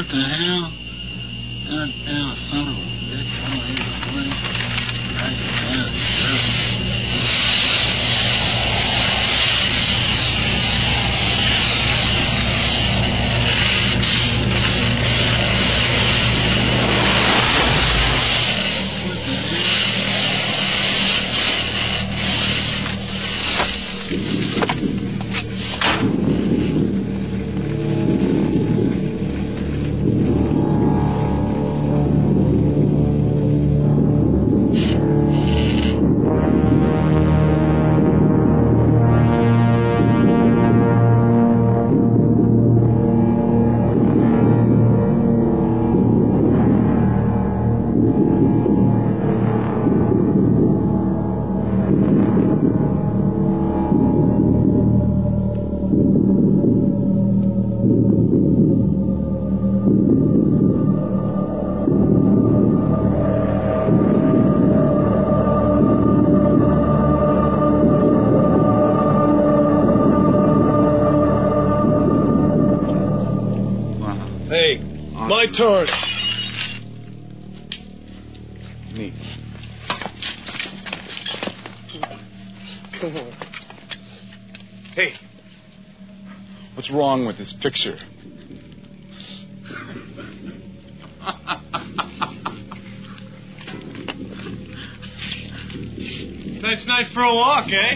What the hell? Goddamn son of a bitch. I don't even play. My turn. Me. Come on. Hey, what's wrong with this picture? Nice night for a walk, eh?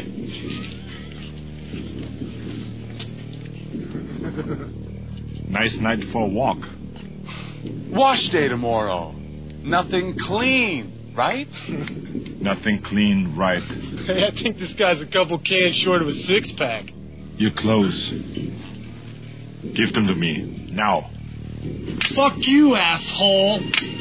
Nice night for a walk. Wash day tomorrow. Nothing clean, right? Nothing clean, right. Hey, I think this guy's a couple cans short of a six-pack. Your clothes. Give them to me. Now. Fuck you, asshole!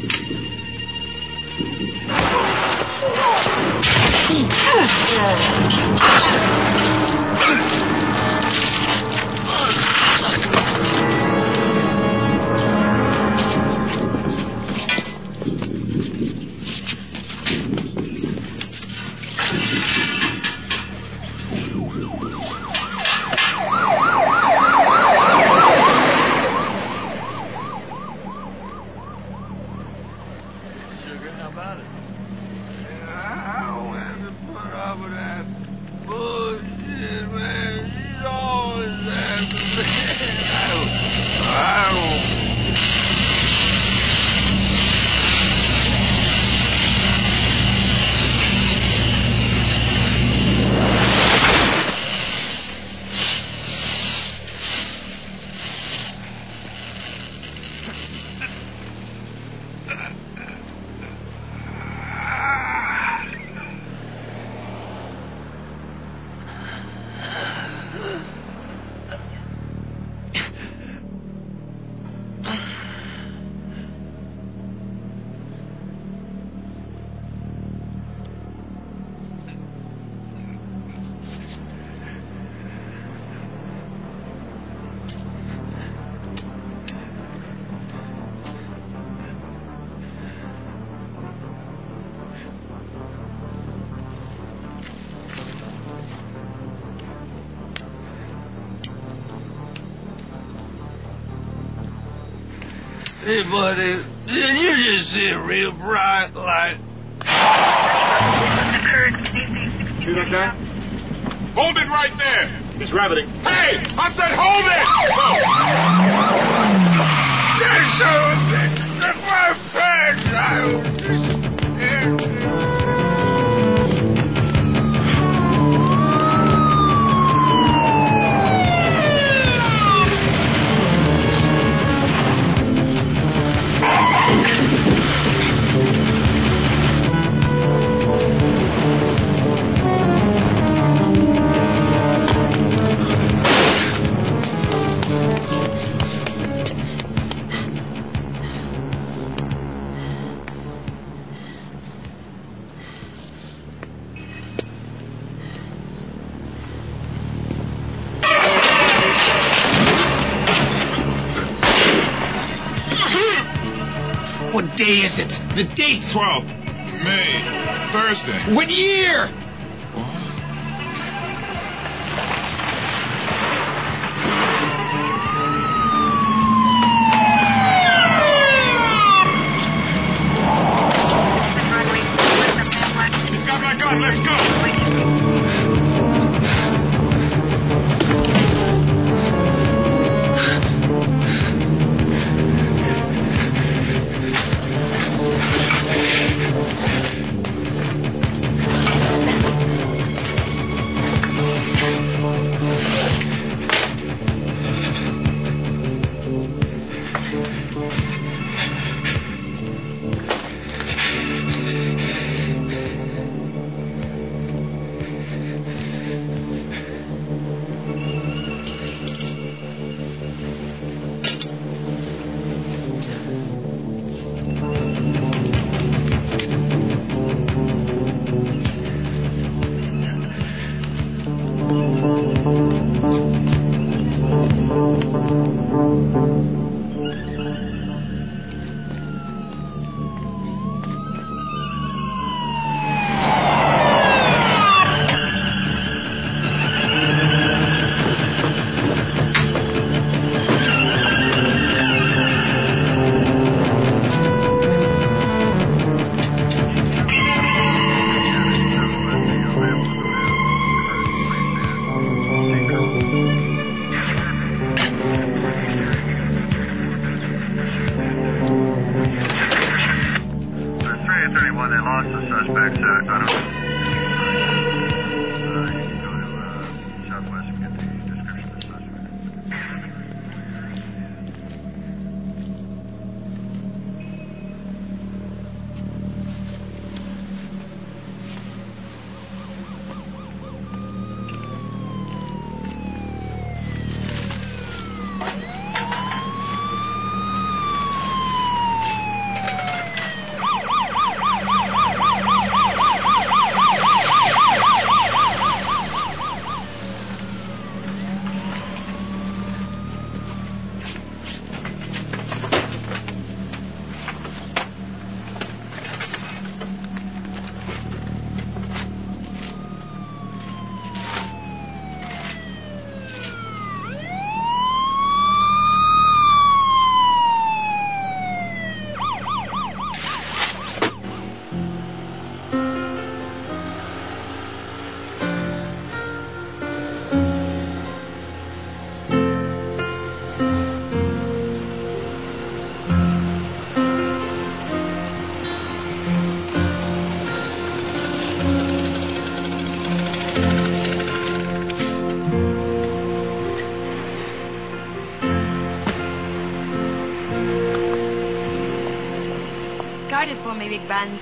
Hey, buddy, did you just see a real bright light? See that guy? Hold it right there! He's rabbiting. Hey! I said hold it! That son of a bitch! That's my pants! What day is it? The date? 12th May, Thursday. What year? started for me, Big Buns.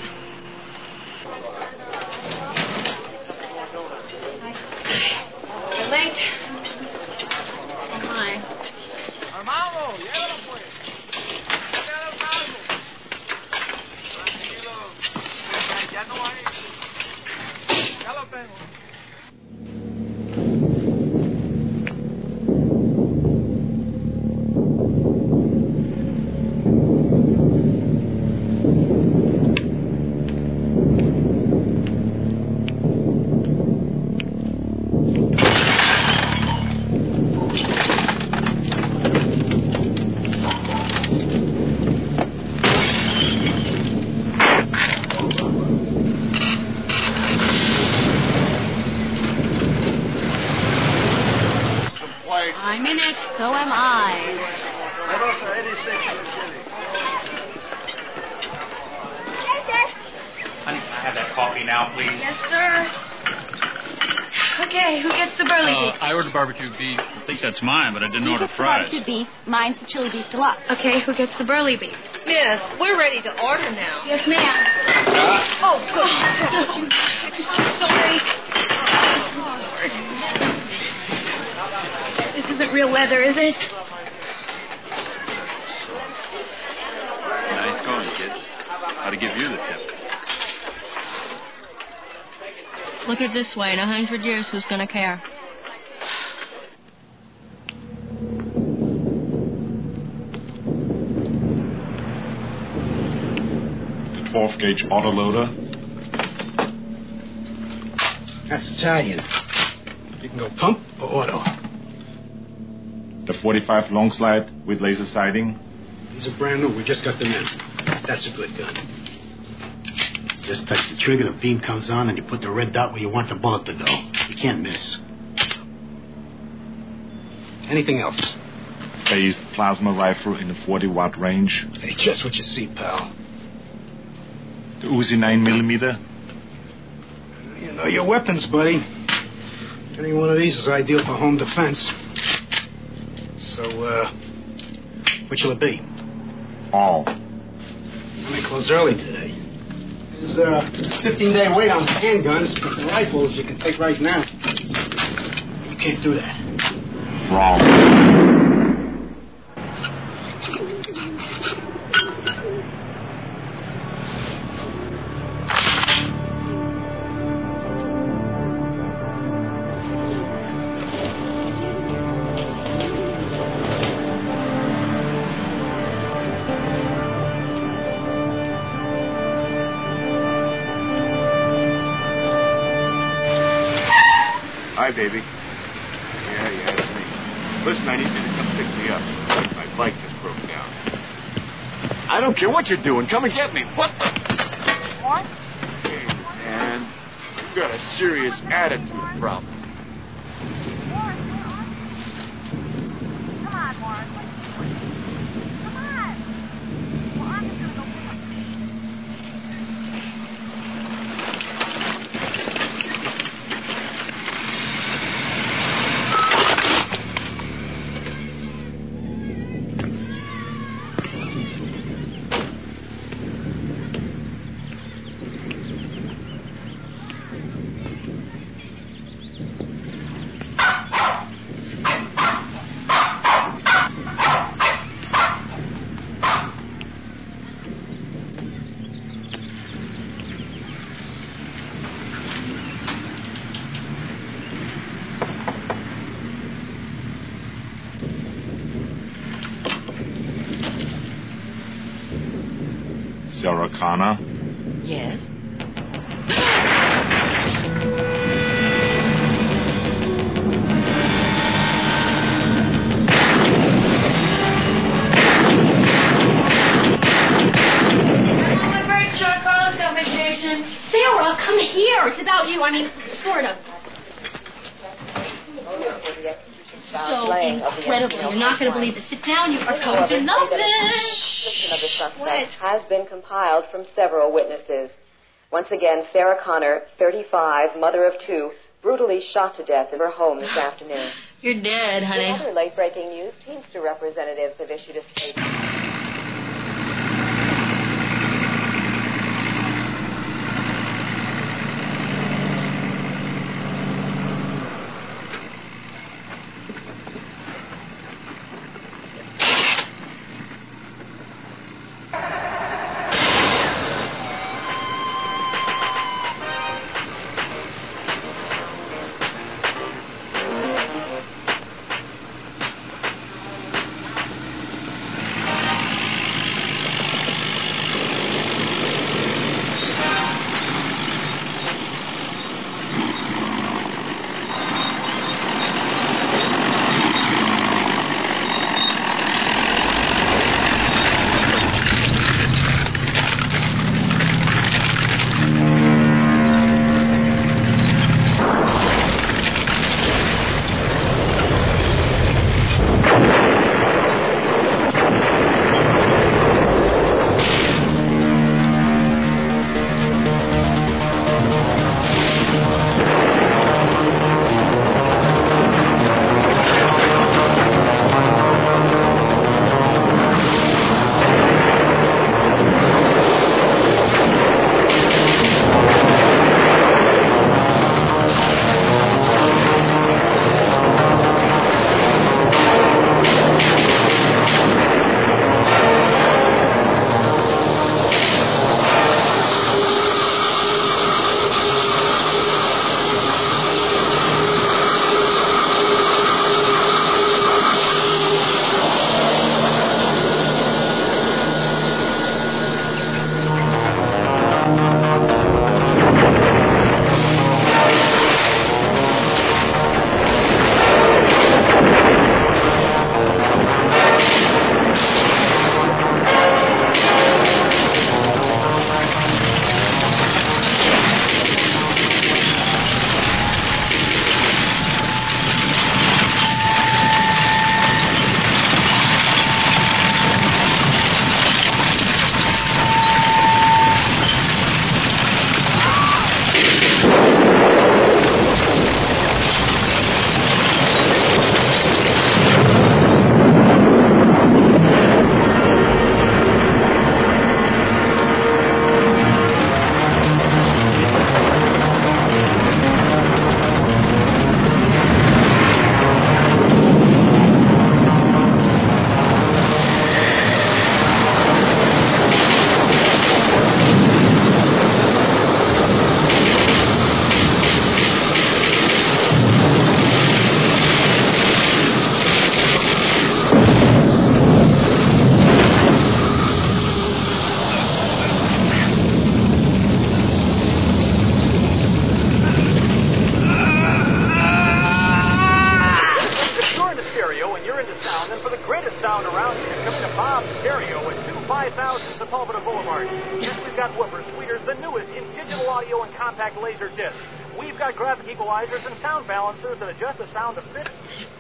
You're late. Hi. Armando, llévalo pues. Llévalo calmo. Tranquilo. Ya no hay. Ya lo tengo. I'm in it, so am I. Honey, can I have that coffee now, please? Yes, sir. Okay, who gets the burly beef? I ordered barbecue beef. I think that's mine, but I didn't order The fries. barbecue beef. Mine's the chili beef deluxe. Okay, who gets the burly beef? Miss, we're ready to order now. Yes, ma'am. Oh, good. I'm sorry. This isn't real leather, is it? Nice going, kids. How to give you the tip? Look at it this way. In 100 years, who's going to care? The 12-gauge autoloader. That's Italian. You can go pump or auto. The 45 long slide with laser sighting. These are brand new. We just got them in. That's a good gun. Just touch the trigger, the beam comes on, and you put the red dot where you want the bullet to go. You can't miss. Anything else? Phased plasma rifle in the 40-watt range. Hey, just what you see, pal. The Uzi 9mm. You know your weapons, buddy. Any one of these is ideal for home defense. So, what shall it be? All. They close early today. There's a 15-day wait on handguns. The rifles you can take right now. You can't do that. Wrong. Hi, baby. Yeah, it's me. Listen, I need you to come pick me up. My bike just broke down. I don't care what you're doing. Come and get me. What the? What? Hey, man. You've got a serious attitude problem. Come on, Warren. Come on. Well, I'm just going to go pick up. Sarah Connor. Yes. Sarah, come here. It's about you. I mean, sort of. So incredible. You're not going to believe it. Sit down. You are going to love it. Description of the suspect has been compiled from several witnesses. Once again, Sarah Connor, 35, mother of two, brutally shot to death in her home this afternoon. You're dead, honey. In other late-breaking news, Teamster representatives have issued a statement. into sound, and for the greatest sound around here, coming to Bob's Stereo at 25000 Sepulveda Boulevard. Yes, we've got woofers, tweeters, the newest in digital audio and compact laser discs. We've got graphic equalizers and sound balancers that adjust the sound to fit.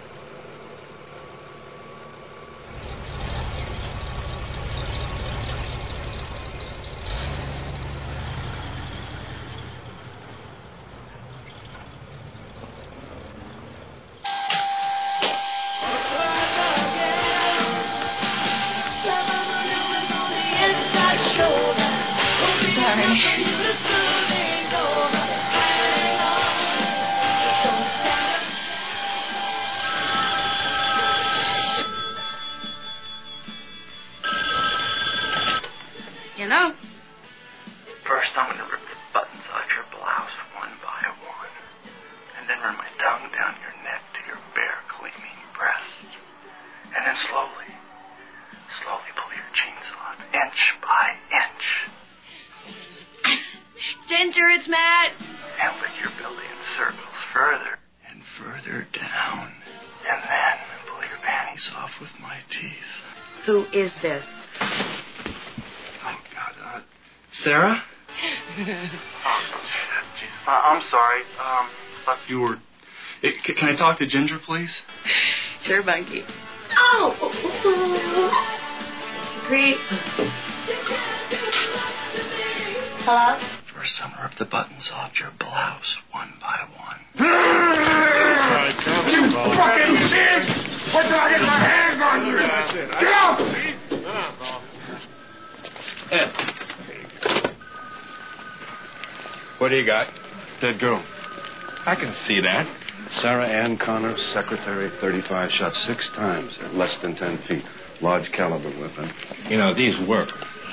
You know? First, I'm going to rip the buttons off your blouse one by one. And then run my tongue down your neck to your bare, gleaming breast. And then slowly pull your jeans off, inch by inch. Ginger, it's Matt. And lick your belly in circles further and further down. And then pull your panties off with my teeth. Who is this? Oh, God. Sarah? I'm sorry. Thought you were... Can I talk to Ginger, please? Sure, Bunky. Oh! Creep. Hello? First, I'm gonna rip the buttons off your blouse one by one. You fucking shit! What did I get my hands on you? Get out! What do you got? Dead girl. I can see that. Sarah Ann Connor, secretary, 35, shot 6 times at less than 10 feet. Large caliber weapon. You know, these work.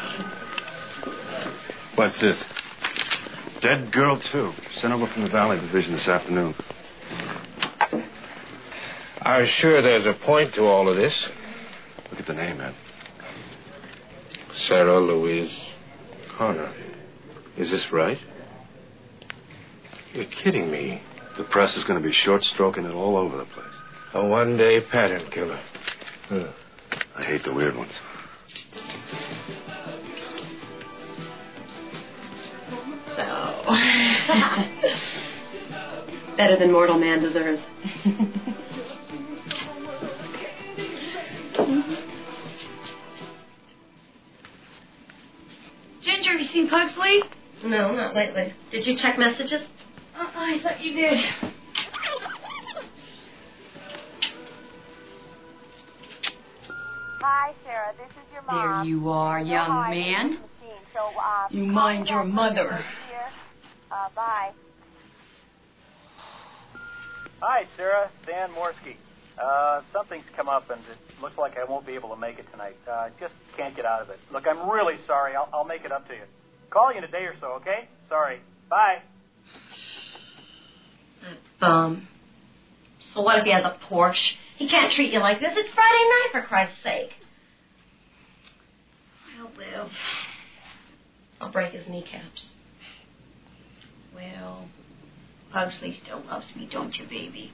What's this? Dead girl, too. Sent over from the Valley Division this afternoon. I'm sure there's a point to all of this. Look at the name, Ed. Sarah Louise Connor. Is this right? You're kidding me. The press is going to be short-stroking it all over the place. A one-day pattern killer. I hate the weird ones. So. Better than mortal man deserves. Ginger, have you seen Pugsley? No, not lately. Did you check messages? I thought you did. Hi, Sarah. This is your mom. There you are, young man. So, you mind your mother. Bye. Hi, Sarah. Dan Morsky. Something's come up, and it looks like I won't be able to make it tonight. Just can't get out of it. Look, I'm really sorry. I'll make it up to you. Call you in a day or so, okay? Sorry. Bye. Bum. So what if he has a Porsche? He can't treat you like this. It's Friday night, for Christ's sake. I'll live. I'll break his kneecaps. Well, Pugsley still loves me, don't you, baby?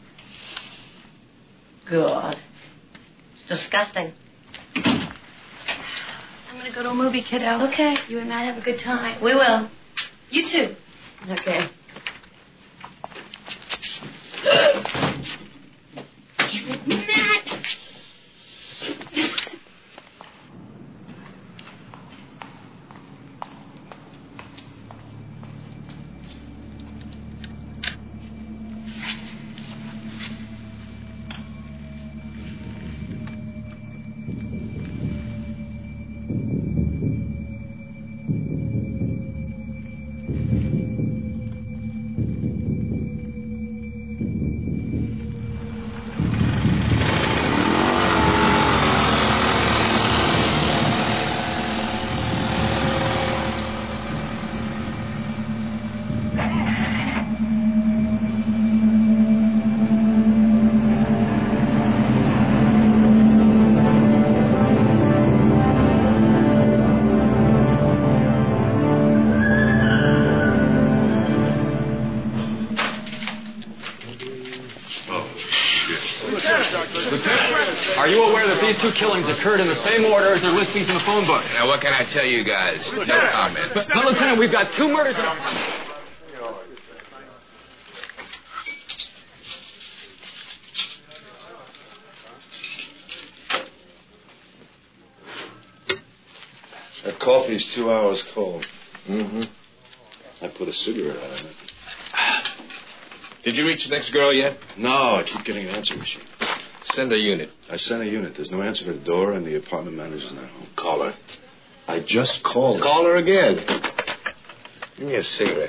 Good. It's disgusting. I'm going to go to a movie, kiddo. Okay. You and Matt have a good time. We will. You too. Okay. Matt! shit. Lieutenant, are you aware that these two killings occurred in the same order as their listings in the phone book? Now, what can I tell you guys? No comment. But Lieutenant, we've got two murders. That coffee's 2 hours cold. Mm-hmm. I put a cigarette out of it. Did you reach the next girl yet? No, I keep getting an answer machine. Send a unit. I sent a unit. There's no answer to the door, and the apartment manager's not home. Call her. I just called her. Call her again. Give me a cigarette.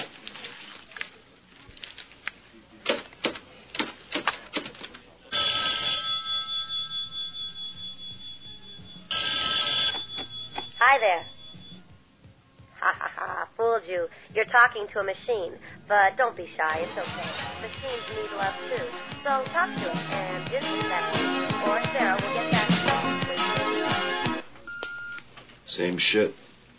Hi there. Ha ha ha, fooled you. You're talking to a machine. But don't be shy, it's okay. Machines need love too. So talk to it, and just leave that to me. Or Sarah will get back to you. Same shit.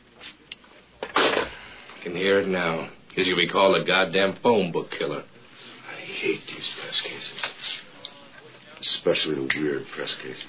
I can hear it now. He's gonna be called a goddamn phone book killer. I hate these press cases. Especially the weird press cases.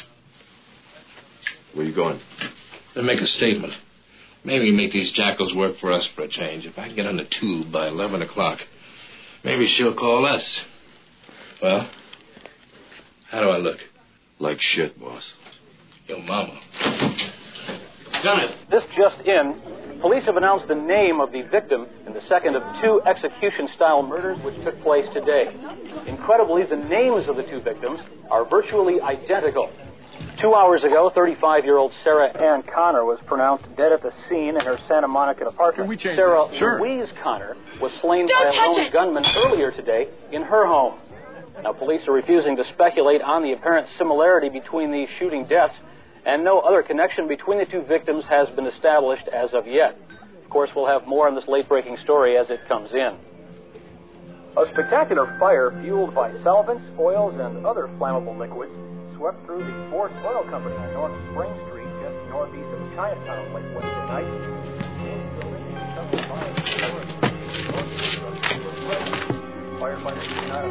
Where you going? Then make a statement. Maybe make these jackals work for us for a change. If I can get on the tube by 11 o'clock, maybe she'll call us. Well, how do I look? Like shit, boss. Your mama. Lieutenant. This just in. Police have announced the name of the victim in the second of two execution-style murders which took place today. Incredibly, the names of the two victims are virtually identical. 2 hours ago, 35-year-old Sarah Ann Connor was pronounced dead at the scene in her Santa Monica apartment. Sarah Louise Connor was slain by a lone gunman earlier today in her home. Now, police are refusing to speculate on the apparent similarity between these shooting deaths, and no other connection between the two victims has been established as of yet. Of course, we'll have more on this late-breaking story as it comes in. A spectacular fire fueled by solvents, oils, and other flammable liquids swept through the Ford Oil Company on North Spring Street, just northeast of Chinatown, late Wednesday night. Firefighters did not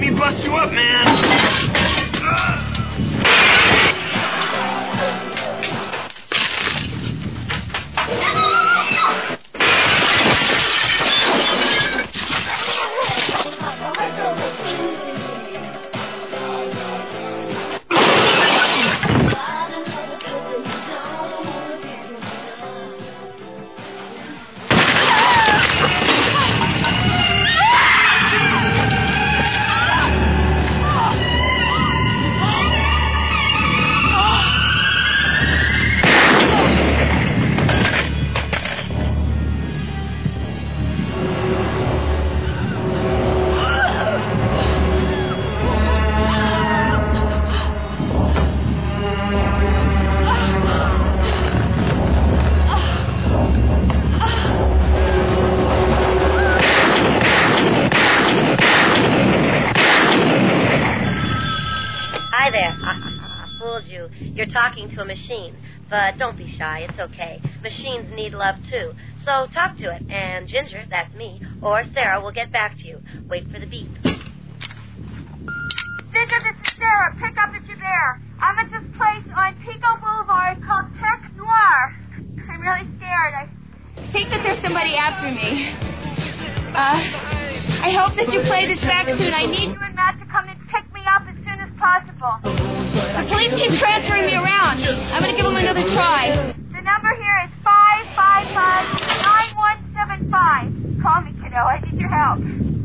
me bust you up, man. You're talking to a machine, but don't be shy. It's okay. Machines need love, too. So talk to it, and Ginger, that's me, or Sarah will get back to you. Wait for the beep. Ginger, this is Sarah. Pick up if you're there. I'm at this place on Pico Boulevard called Tech Noir. I'm really scared. I think that there's somebody after me. I hope that you play this back soon. I need you and Matt to come and pick me up as soon as possible. The police keep transferring me around. I'm going to give them another try. The number here is 555-9175. Call me, kiddo. I need your help.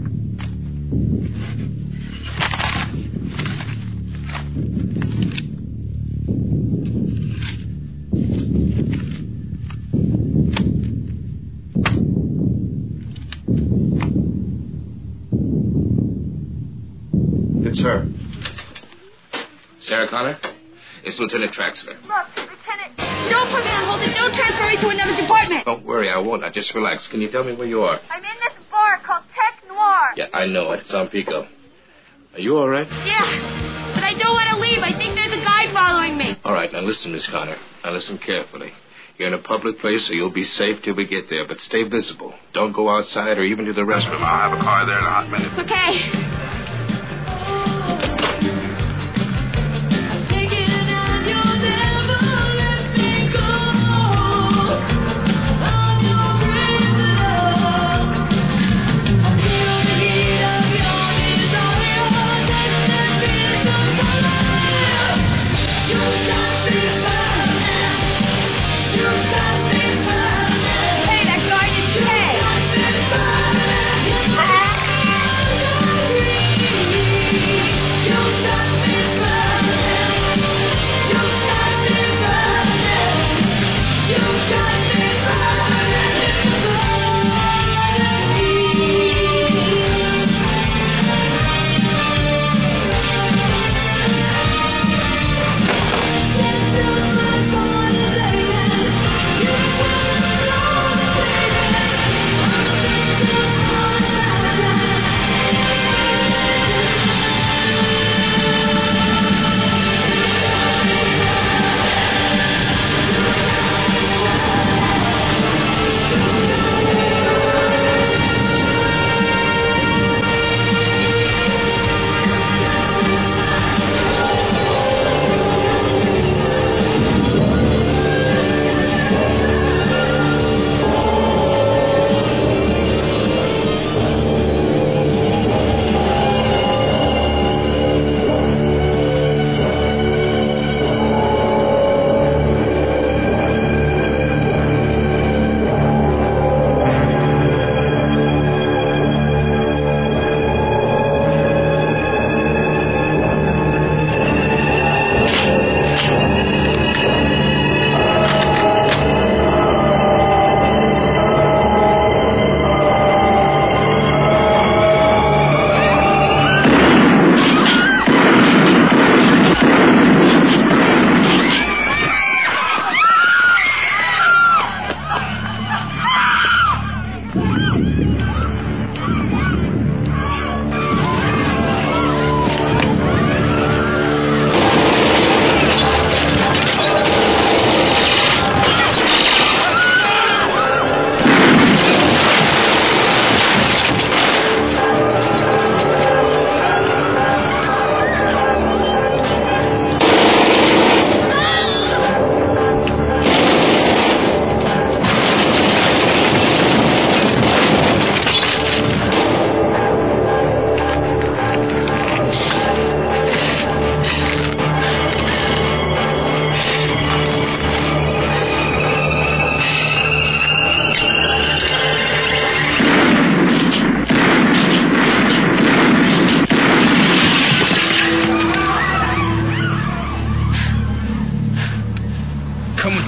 It's her. Sarah Connor? It's Lieutenant Traxler. Look, Lieutenant, don't put me on hold and don't transfer me to another department. Don't worry, I won't. Now just relax. Can you tell me where you are? I'm in this bar called Tech Noir. Yeah, I know it. It's on Pico. Are you all right? Yeah, but I don't want to leave. I think there's a guy following me. All right, now listen, Miss Connor. Now listen carefully. You're in a public place, so you'll be safe till we get there, but stay visible. Don't go outside or even to the restroom. I'll have a car there in a hot minute. Okay.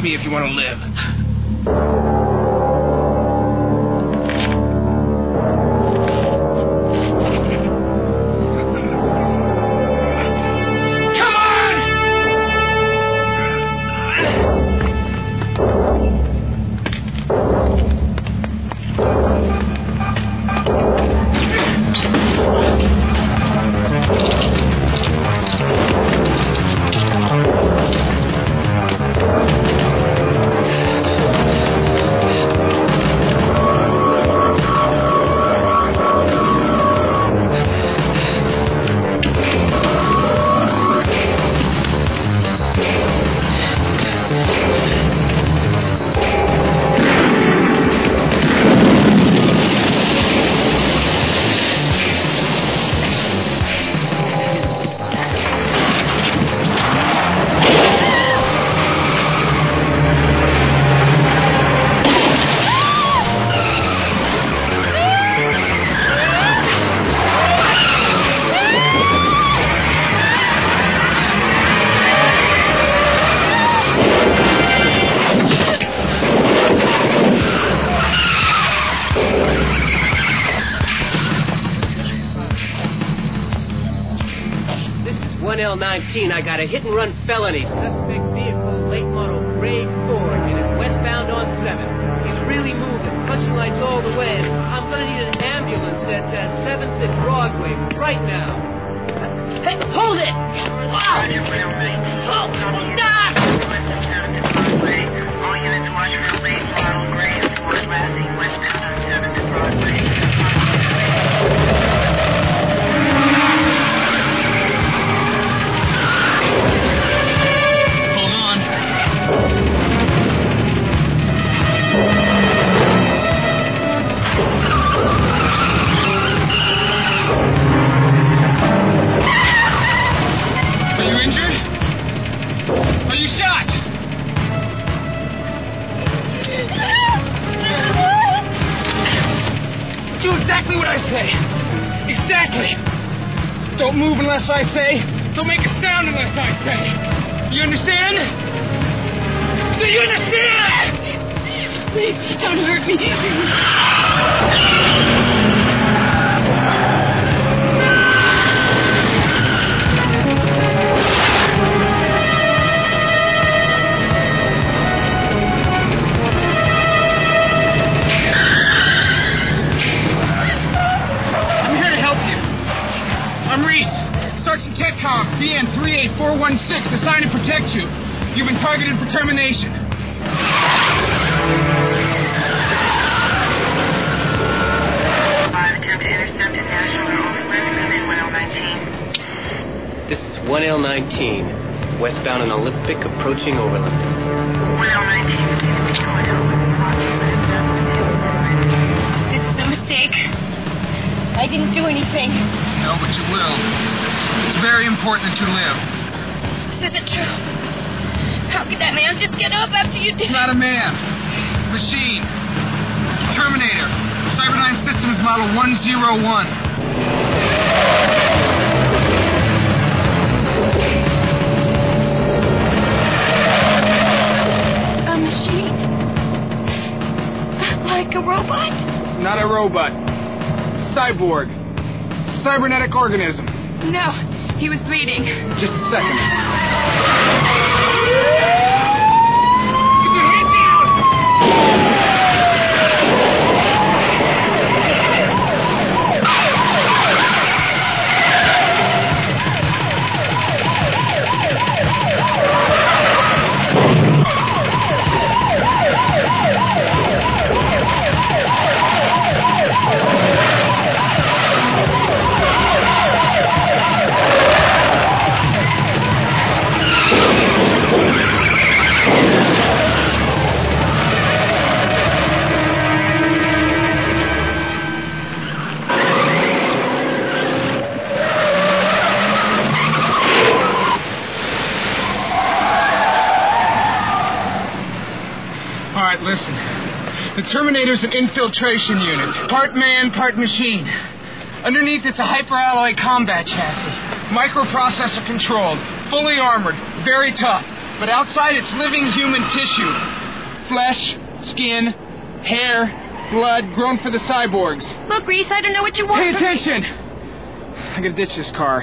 me if you want to live. I got a hit-and-run felony. Suspect vehicle, late model gray Ford, headed westbound on 7. He's really moving. Punching lights all the way. I'm gonna need an ambulance at 7th and Broadway right now. Hey, hold it! All units watch for late model gray Ford, passing westbound on 7th and Broadway. Don't move unless I say. Don't make a sound unless I say. Do you understand? Do you understand? Please, don't hurt me. BN 38416, assigned to protect you. You've been targeted for termination. Attempt to intercept in National Road, west 1L19. This is 1L19, westbound on Olympic, approaching Overland. 1L19, this is a mistake. I didn't do anything. No, but you will. It's very important that you live. This isn't true. How could that man just get up after you did? It's not a man. Machine. Terminator. Cyberdyne Systems Model 101. A machine? Like a robot? Not a robot. Cyborg. Cybernetic organism. No, he was bleeding. Just a second. Listen, the Terminator's an infiltration unit. Part man, part machine. Underneath, it's a hyperalloy combat chassis. Microprocessor controlled. Fully armored. Very tough. But outside, it's living human tissue. Flesh, skin, hair, blood, grown for the cyborgs. Look, Reese, I don't know what you want. Pay attention! I gotta ditch this car.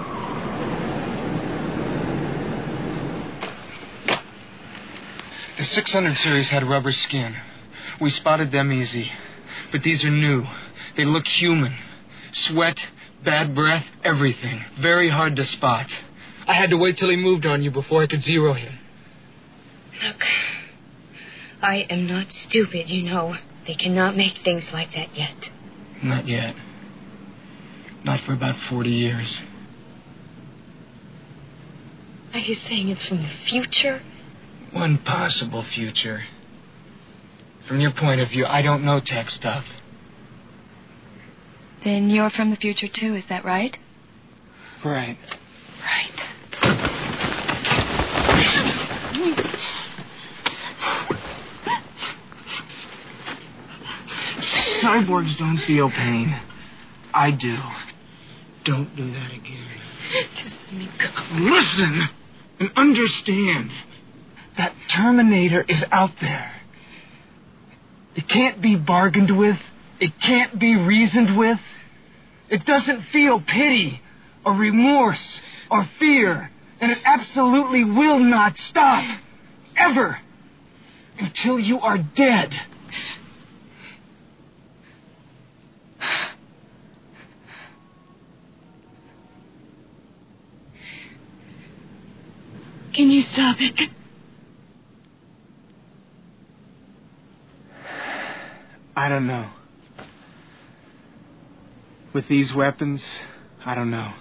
The 600 series had rubber skin. We spotted them easy. But these are new. They look human. Sweat, bad breath, everything. Very hard to spot. I had to wait till he moved on you before I could zero him. Look, I am not stupid, you know. They cannot make things like that yet. Not yet. Not for about 40 years. Are you saying it's from the future? One possible future. From your point of view, I don't know tech stuff. Then you're from the future, too, is that right? Right. Right. Cyborgs don't feel pain. I do. Don't do that again. Just let me go. Listen and understand. That Terminator is out there. It can't be bargained with. It can't be reasoned with. It doesn't feel pity or remorse or fear. And it absolutely will not stop. Ever. Until you are dead. Can you stop it? I don't know. With these weapons, I don't know.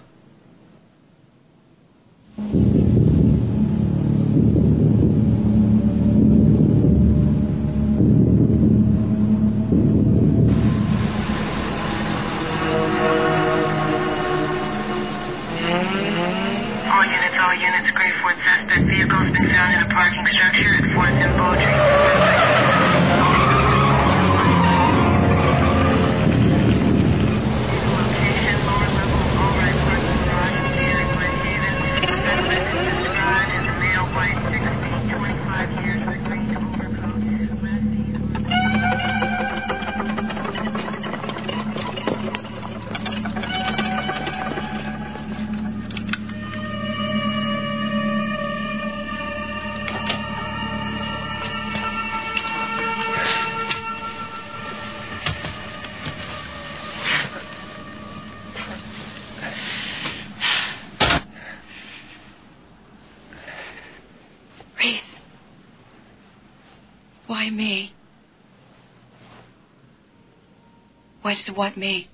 All units, grade 4 suspect vehicle has been found in a parking structure at 4th and Baldry. Why me? Why does it want me?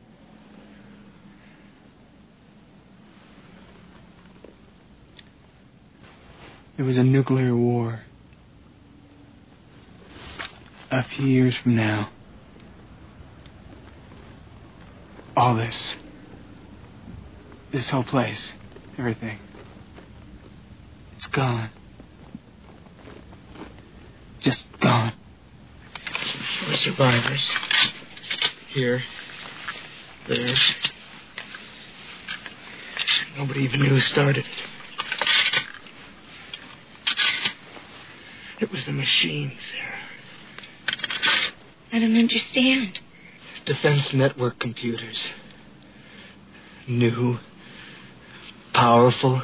There was a nuclear war. A few years from now, all this whole place, everything, it's gone. Just gone. We're survivors. Here. There. Nobody even knew who started it. It was the machines, Sarah. I don't understand. Defense network computers. New. Powerful.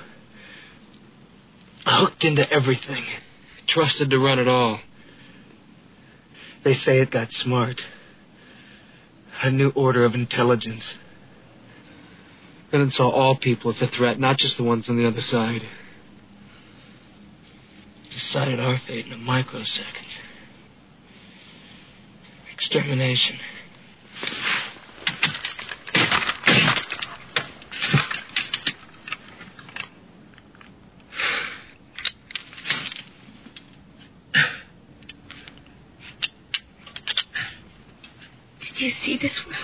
Hooked into everything. Trusted to run it all. They say it got smart. A new order of intelligence. Then it saw all people as a threat, not just the ones on the other side. Decided our fate in a microsecond. Extermination. Did you see this one?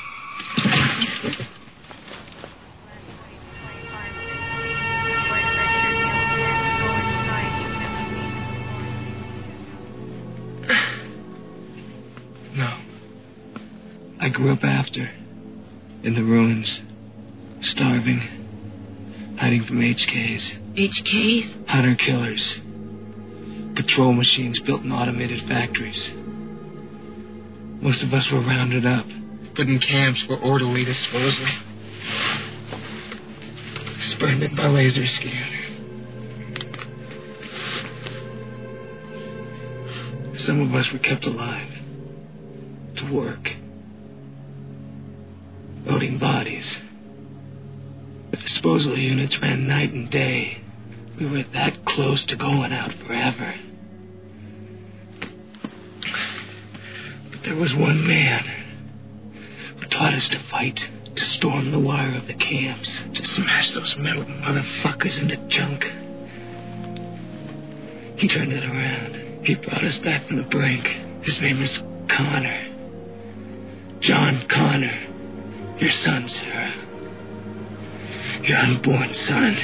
No. I grew up after. In the ruins. Starving. Hiding from HKs. HKs? Hunter killers. Patrol machines built in automated factories. Most of us were rounded up, put in camps for orderly disposal. Burned by laser scan. Some of us were kept alive to work, loading bodies. The disposal units ran night and day. We were that close to going out forever. But there was one man who taught us to fight, to storm the wire of the camps, to smash those metal motherfuckers into junk. He turned it around. He brought us back from the brink. His name is Connor. John Connor. Your son, Sarah. Your unborn son.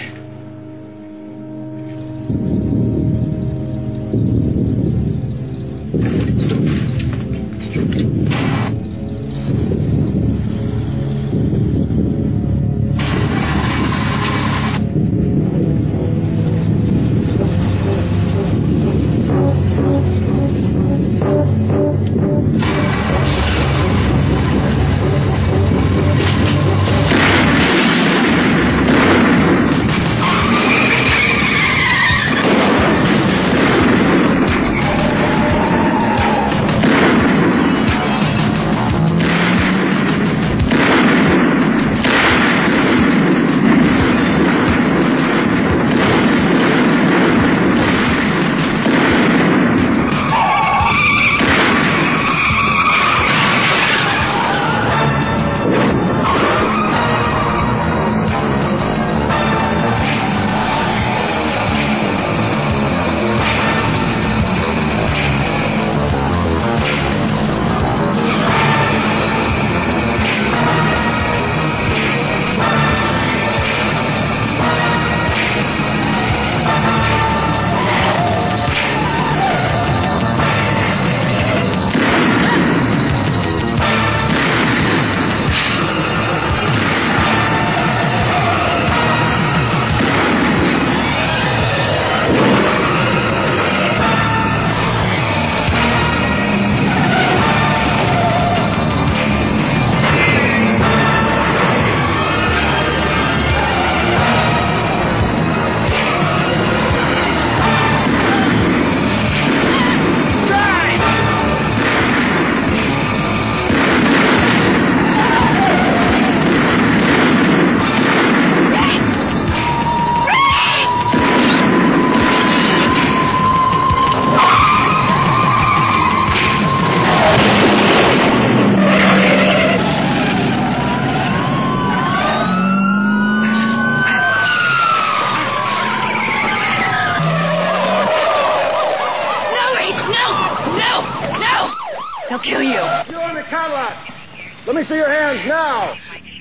kill you. You're in the Cadillac. Let me see your hands now.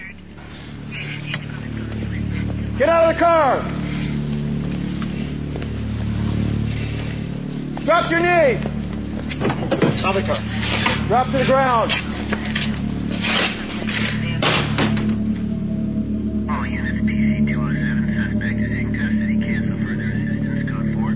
Get out of the car. Drop your knee. Out of the car. Drop to the ground. All units, PC 207, suspect is in custody. Cancel further assistance. Code 4.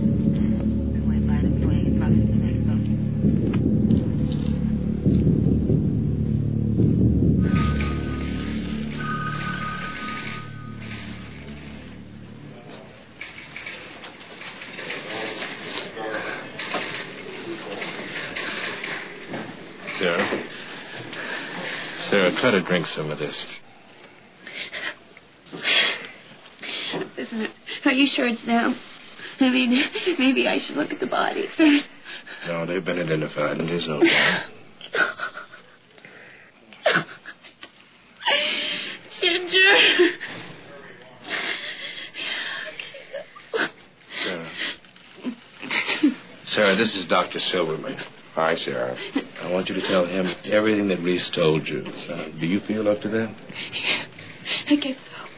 Sarah, try to drink some of this. Listen, are you sure it's them? I mean, maybe I should look at the bodies. No, they've been identified, and there's no doubt. Ginger. Sarah, this is Dr. Silverman. Hi, Sarah. I want you to tell him everything that Reese told you. Do you feel up to that? Yeah, I guess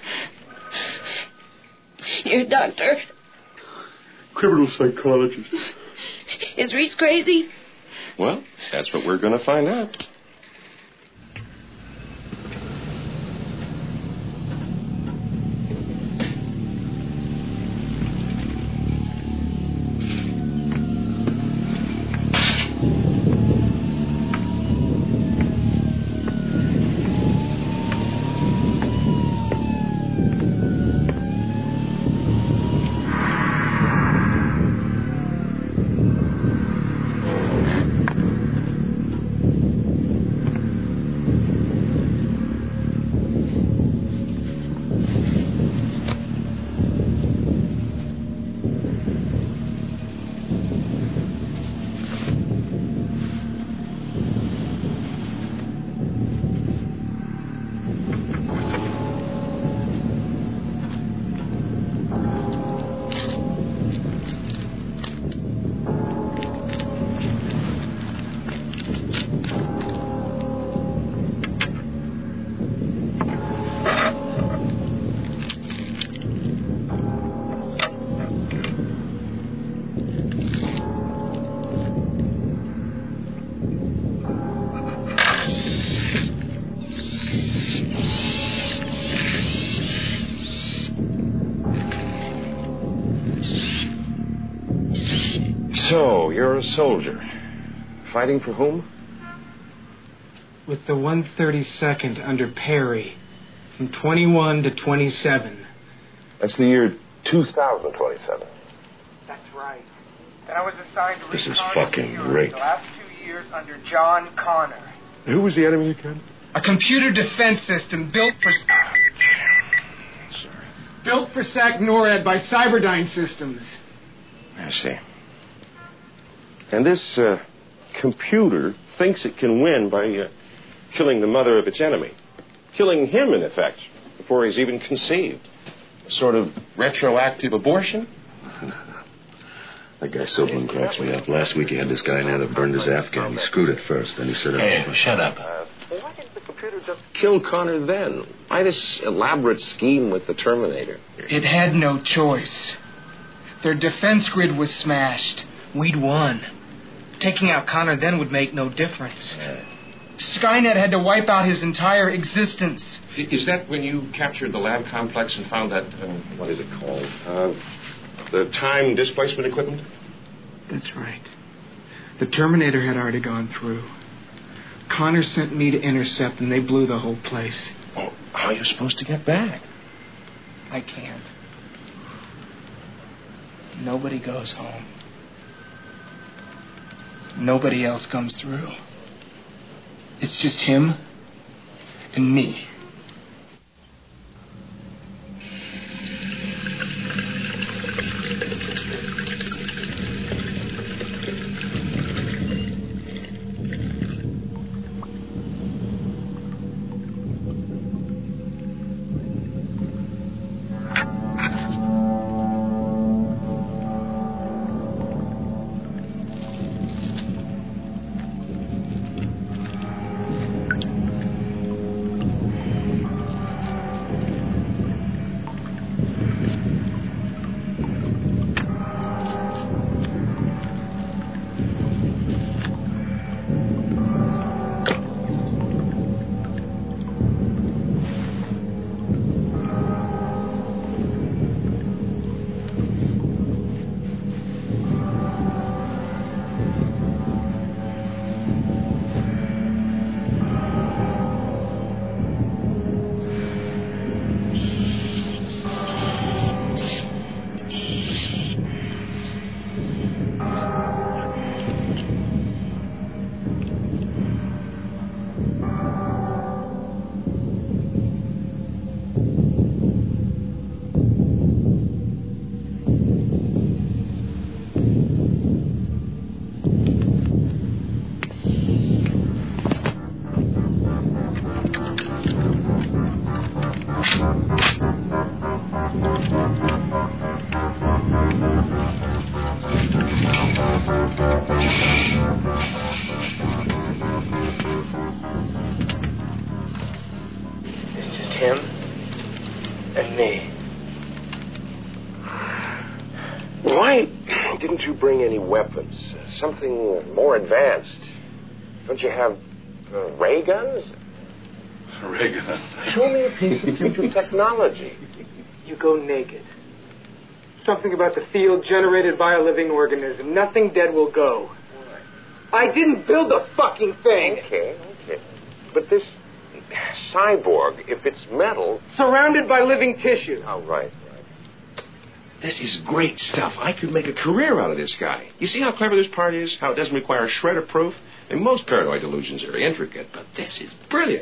so. You're a doctor. Criminal psychologist. Is Reese crazy? Well, that's what we're going to find out. So, you're a soldier. Fighting for whom? With the 132nd under Perry, from 21 to 27. That's the year 2027. That's right. And I was assigned to This is recon fucking security great. the last 2 years under John Connor. Who was the enemy again? A computer defense system built for SAC-NORAD by Cyberdyne Systems. I see. And this computer thinks it can win by killing the mother of its enemy. Killing him, in effect, before he's even conceived. A sort of retroactive abortion? That guy Silverman cracks me up. Last week he had this guy in there that burned his Afghan. He screwed it first, then he said... Hey, shut up. Why didn't the computer just kill Connor then? Why this elaborate scheme with the Terminator? It had no choice. Their defense grid was smashed. We'd won. Taking out Connor then would make no difference. Skynet had to wipe out his entire existence. Is that when you captured the lab complex and found that, what is it called? The time displacement equipment? That's right. The Terminator had already gone through. Connor sent me to intercept, and they blew the whole place. Oh, how are you supposed to get back? I can't. Nobody goes home. Nobody else comes through. It's just him and me. Him and me. Why didn't you bring any weapons? Something more advanced? Don't you have ray guns? Ray guns? Show me a piece of future technology. You go naked. Something about the field generated by a living organism. Nothing dead will go. I didn't build the fucking thing. Okay. But this cyborg, if it's metal... Surrounded by living tissue. Oh, right. This is great stuff. I could make a career out of this guy. You see how clever this part is? How it doesn't require a shred of proof? And most paranoid delusions are intricate, but this is brilliant.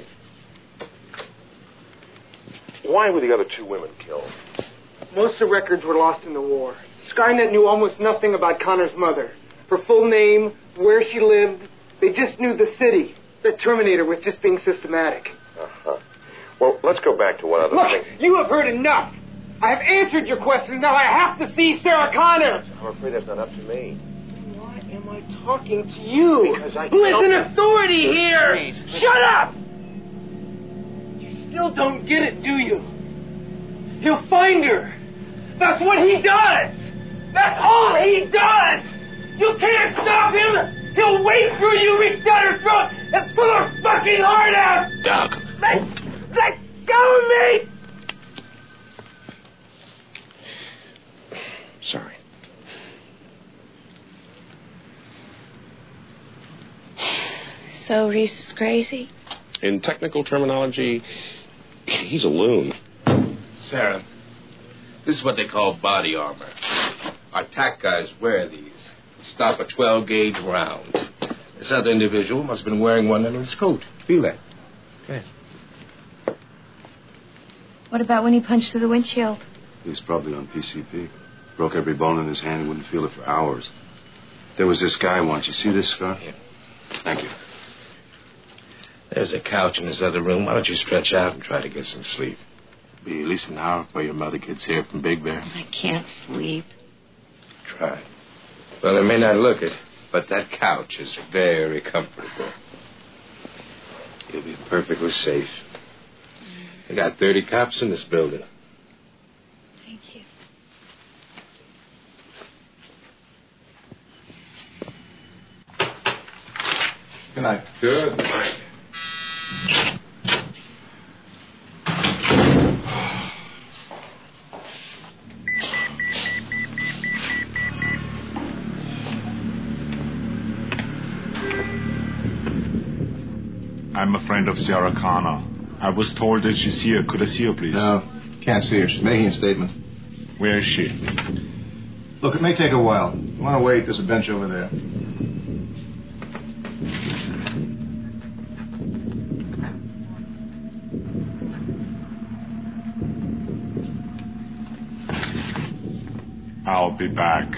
Why were the other two women killed? Most of the records were lost in the war. Skynet knew almost nothing about Connor's mother. Her full name, where she lived. They just knew the city. The Terminator was just being systematic. Uh-huh. Well, let's go back to one other thing. Look, you have heard enough. I have answered your questions. Now I have to see Sarah Connor. I'm afraid that's not up to me. Why am I talking to you? Because I Who is don't... an authority here? Please. Shut up! You still don't get it, do you? He'll find her. That's what he does. That's all he does. You can't stop him. He'll wait for you, reach down her throat, and pull her fucking heart out. Doc. Let go of me. Sorry. So Reese is crazy? In technical terminology, he's a loon. Sarah, this is what they call body armor. Our TAC guys wear these. Stop a 12-gauge round. This other individual must have been wearing one under his coat. Feel that? Okay. What about when he punched through the windshield? He was probably on PCP. Broke every bone in his hand. He wouldn't feel it for hours. There was this guy once. You see this scar? Yeah. Thank you. There's a couch in this other room. Why don't you stretch out and try to get some sleep? Be at least an hour before your mother gets here from Big Bear. I can't sleep. Try. Well, it may not look it, but that couch is very comfortable. You'll be perfectly safe. They got 30 cops in this building. Thank you. Good night. Good night. I'm a friend of Sarah Connor. I was told that she's here. Could I see her, please? No, can't see her. She's making a statement. Where is she? Look, it may take a while. You want to wait? There's a bench over there. I'll be back.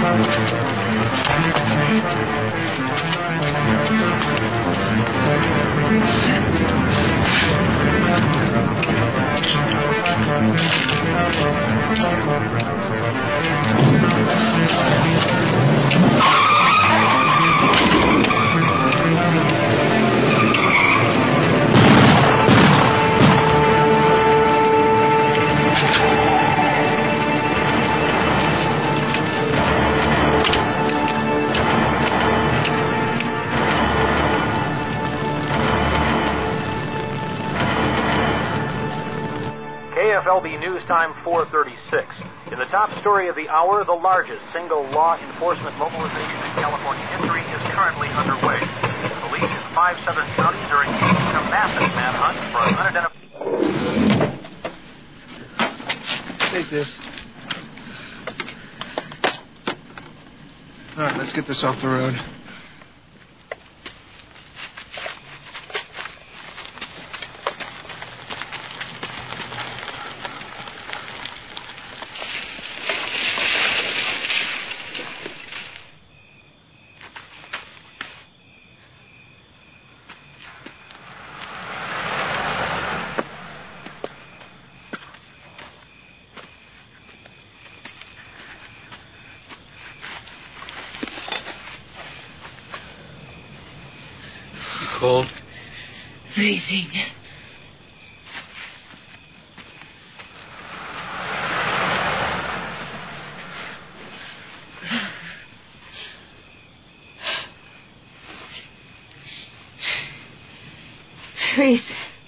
KFLB News Time 4:36. In the top story of the hour, the largest single law enforcement mobilization in California history is currently underway. Police in 5 southern counties are engaged in a massive manhunt for an unidentified... Take this. All right, let's get this off the road. Cold? Freezing. Reese.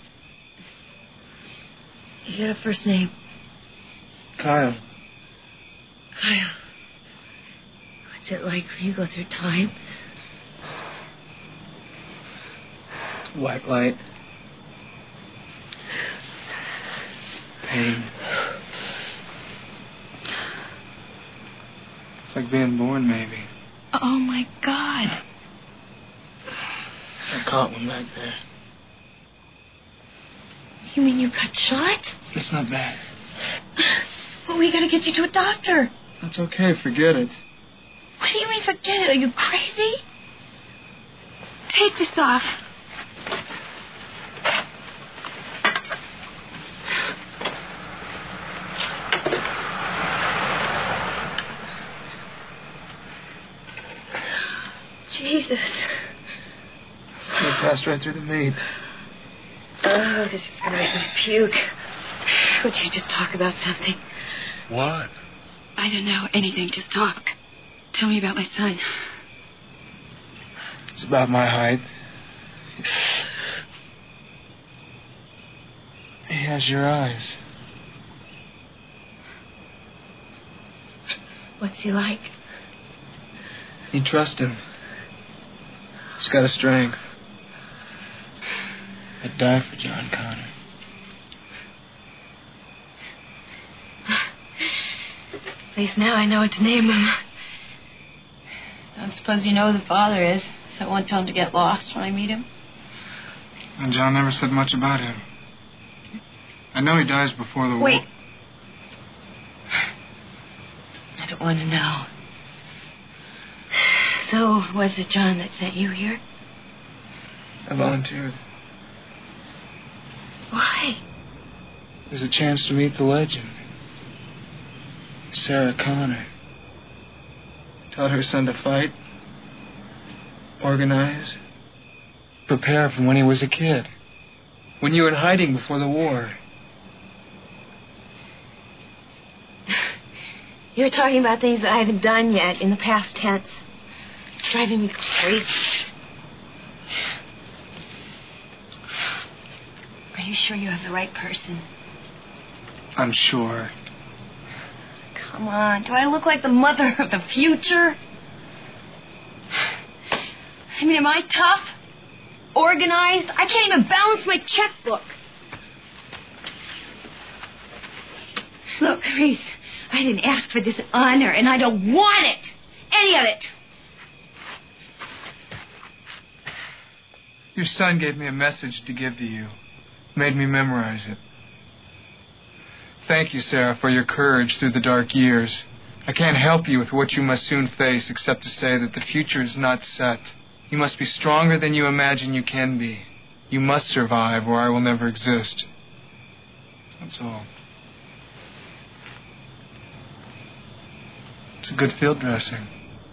You got a first name? Kyle. Kyle. What's it like when you go through time? White light. Pain. It's like being born, maybe. Oh, my God. I caught one back there. You mean you got shot? It's not bad. Well, we gotta get you to a doctor. That's okay, forget it. What do you mean, forget it? Are you crazy? Take this off. Jesus. So it passed right through the meat. Oh, this is gonna make me puke. Would you just talk about something? What? I don't know. Anything. Just talk. Tell me about my son. It's about my height. He has your eyes. What's he like? You trust him. He's got a strength. I'd die for John Connor. At least now I know what to name him. Don't suppose you know who the father is, so I won't tell him to get lost when I meet him. And John never said much about him. I know he dies before the war. Wait. I don't want to know. So, was it John that sent you here? I volunteered. Why? There's a chance to meet the legend. Sarah Connor. Taught her son to fight, organize, prepare from when he was a kid. When you were in hiding before the war. You're talking about things that I haven't done yet in the past tense. It's driving me crazy. Are you sure you have the right person? I'm sure. Come on. Do I look like the mother of the future? I mean, am I tough? Organized? I can't even balance my checkbook. Look, Reese, I didn't ask for this honor, and I don't want it. Any of it. Your son gave me a message to give to you. Made me memorize it. Thank you, Sarah, for your courage through the dark years I can't help you with what you must soon face except to say that the future is not set. You must be stronger than you imagine you can be. You must survive or I will never exist. That's all. It's a good field dressing.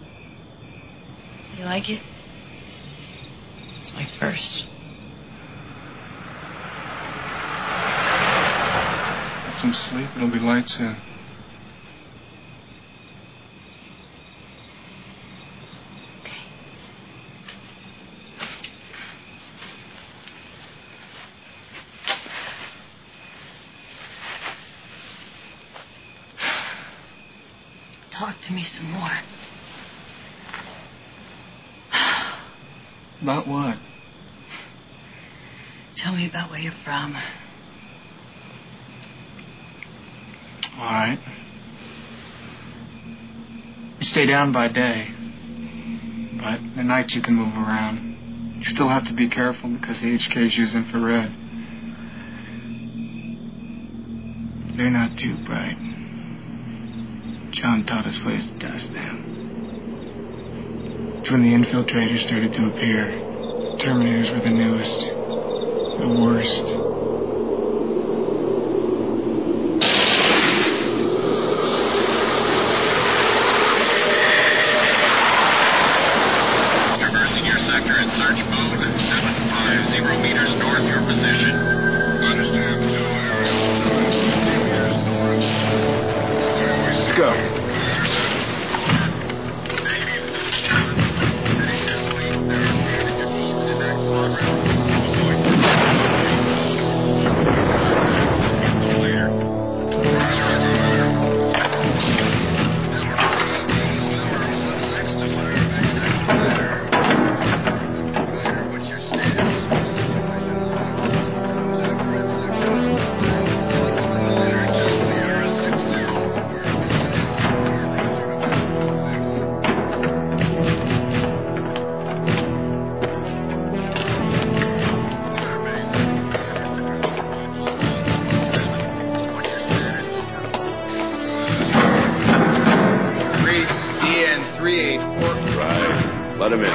You like it? It's my first. Get some sleep. It'll be light soon. Talk to me some more. About what? Tell me about where you're from. All right. You stay down by day, but at night you can move around. You still have to be careful because the HKs use infrared. They're not too bright. John taught us ways to dust them. It's when the infiltrators started to appear. Terminators were the newest, the worst. Reversing your sector in search mode. 750 meters north your position. Understand. Let's go. Let him in.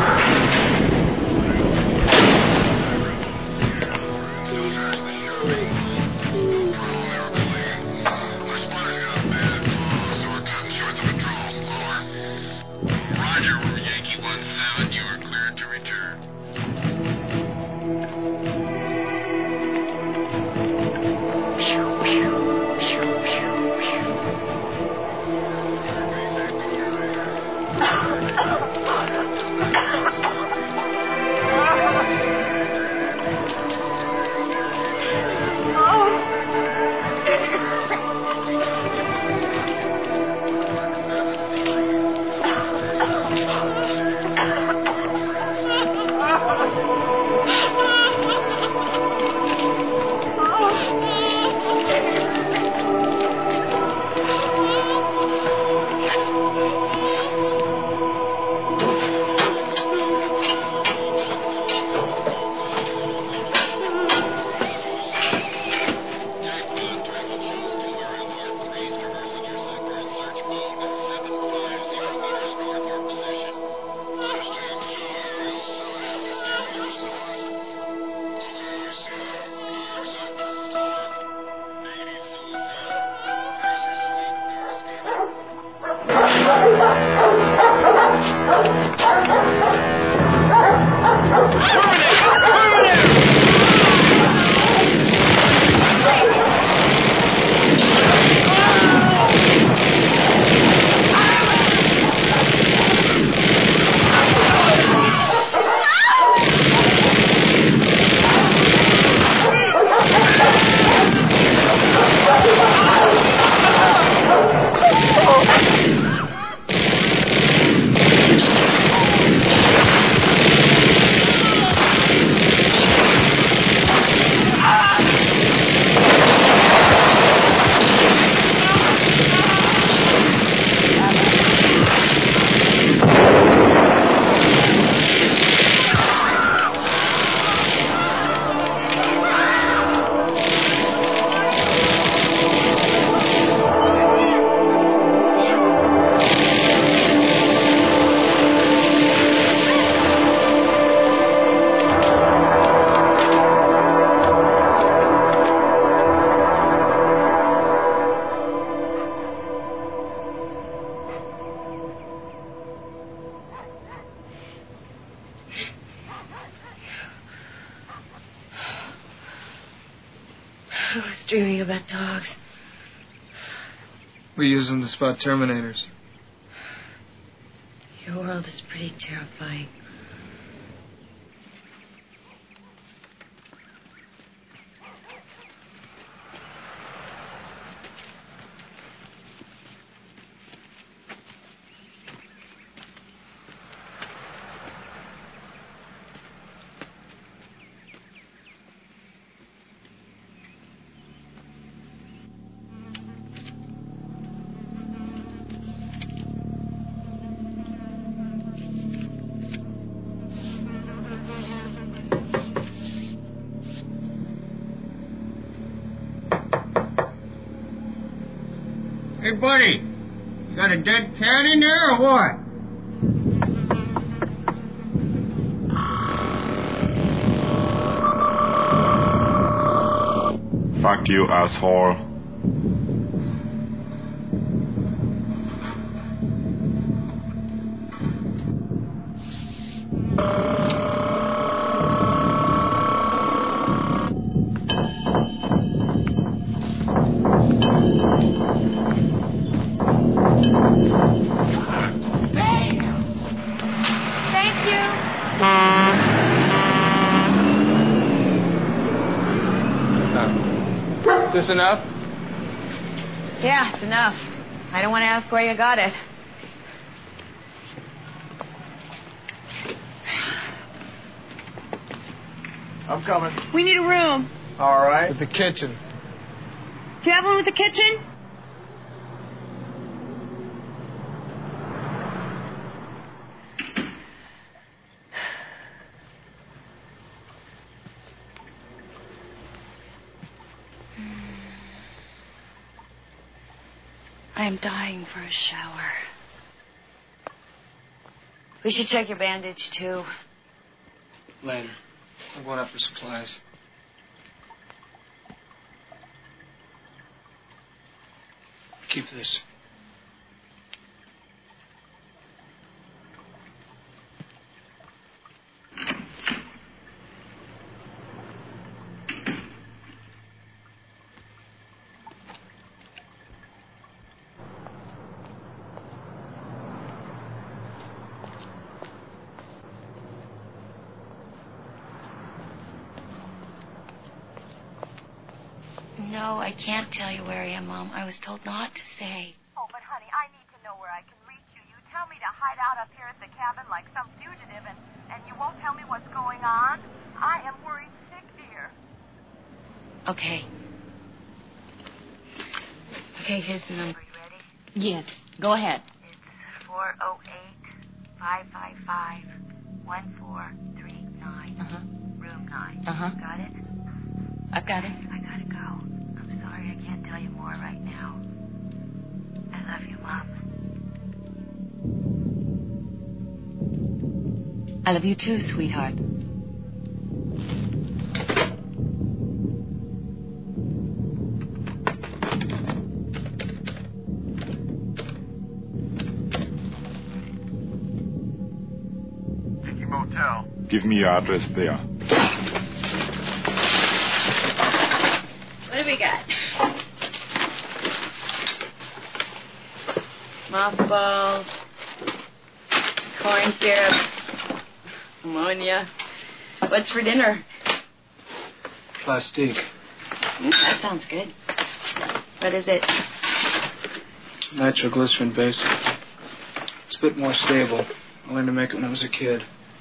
Roger, Yankee 17, you are cleared to return. just dreaming about dogs. We use them to spot Terminators. Your world is pretty terrifying. Hey, buddy, you got a dead cat in there or what? Fuck you, asshole. Thank you. Is this enough? Yeah, it's enough. I don't want to ask where you got it. I'm coming. We need a room. All right. With the kitchen. Do you have one with a kitchen? I am dying for a shower. We should check your bandage, too. Later. I'm going up for supplies. Keep this. No, I can't tell you where I am, Mom. I was told not to say. Oh, but honey, I need to know where I can reach you. You tell me to hide out up here at the cabin like some fugitive, and you won't tell me what's going on? I am worried sick, dear. Okay. Okay, here's the number. You ready? Yes. Go ahead. It's 408-555-1439. Room 9. Got it? I've got it. I gotta go. I'm sorry I can't tell you more right now. I love you, Mom. I love you too, sweetheart. Tiki Motel. Give me your address there. What do we got? Mothballs, corn syrup, ammonia. What's for dinner? Plastique. That sounds good. What is it? Nitroglycerin basic. It's a bit more stable. I learned to make it when I was a kid.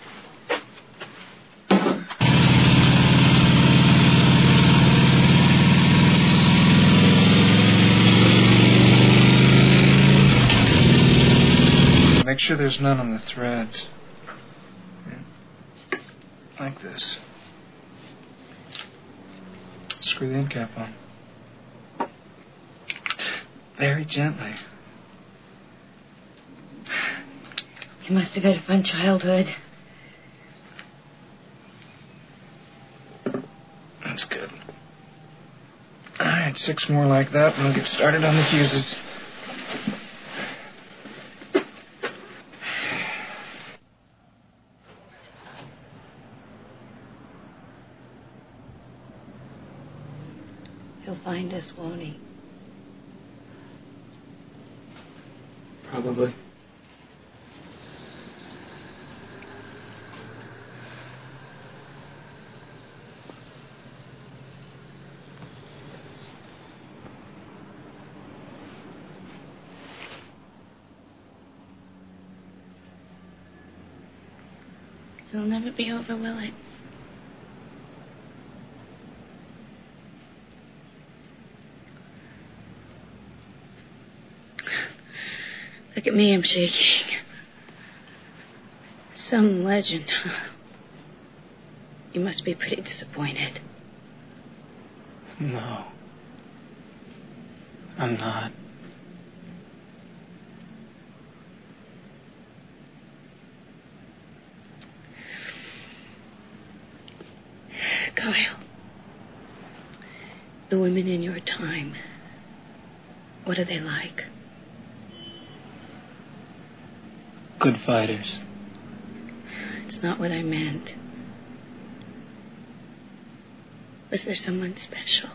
Make sure there's none on the threads. Like this. Screw the end cap on. Very gently. You must have had a fun childhood. That's good. All right, 6 more like that, and we'll get started on the fuses. Feel find us, won't he? Probably. It'll never be over, will it? Look at me, I'm shaking. Some legend, huh? You must be pretty disappointed. No. I'm not. Kyle, the women in your time, what are they like? Good fighters. It's not what I meant. Was there someone special?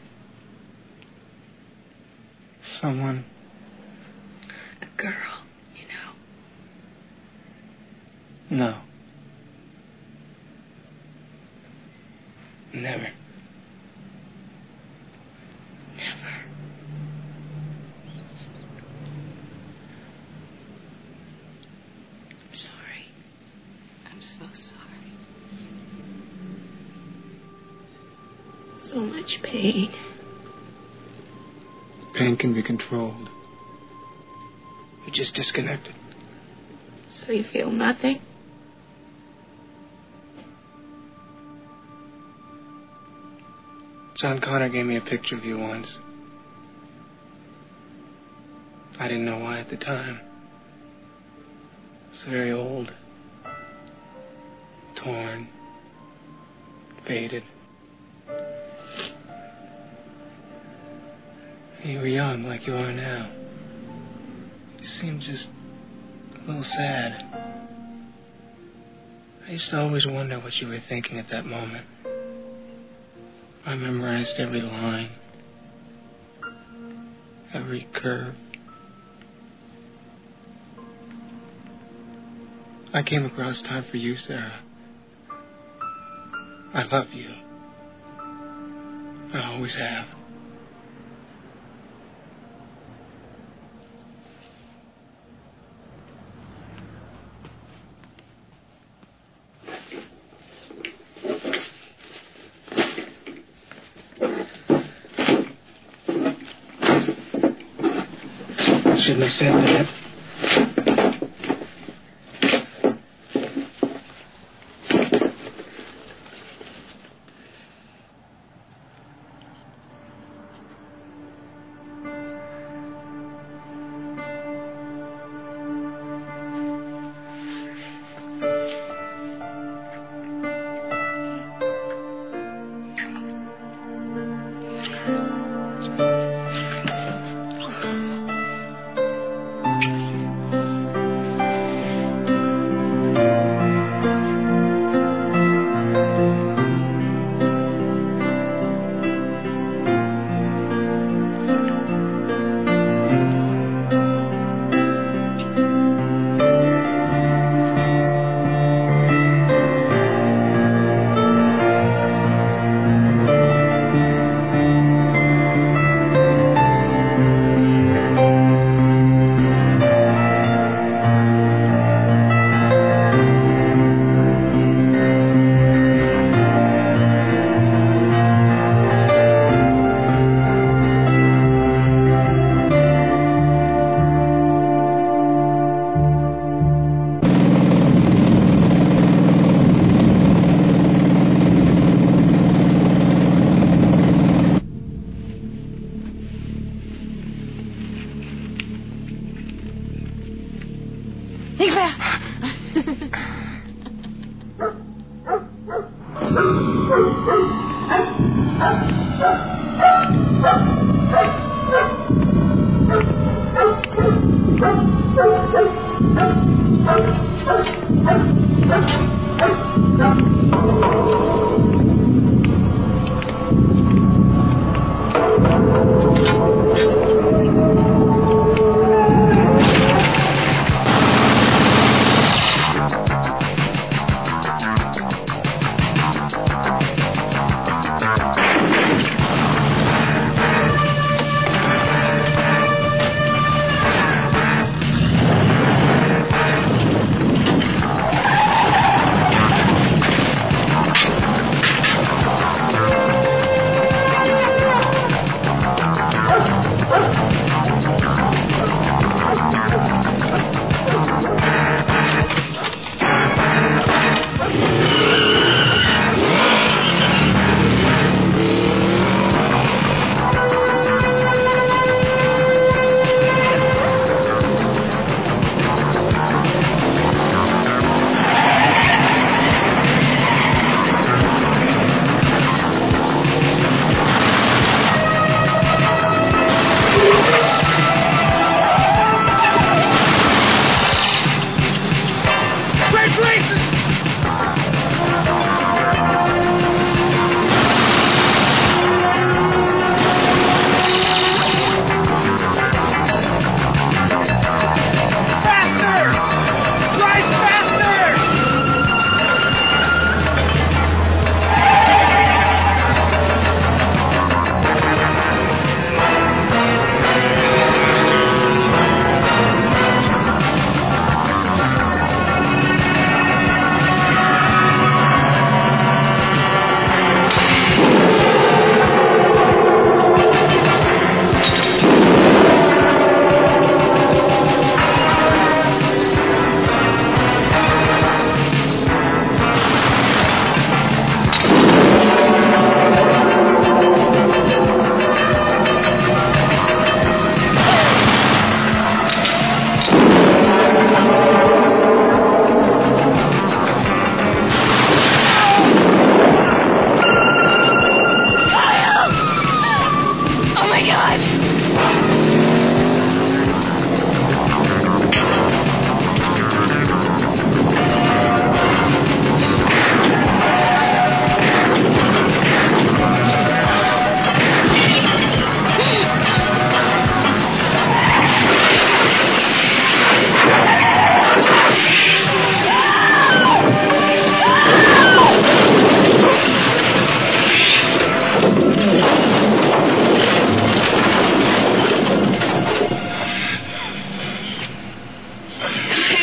Someone? A girl, you know. No. Never. Never. I'm sorry. I'm so sorry. So much pain. Pain can be controlled. You're just disconnected. So you feel nothing? John Connor gave me a picture of you once. I didn't know why at the time. It was very old. Torn. Faded. You were young like you are now. You seemed just a little sad. I used to always wonder what you were thinking at that moment. I memorized every line, every curve. I came across time for you, Sarah. I love you. I always have. Shouldn't have said that.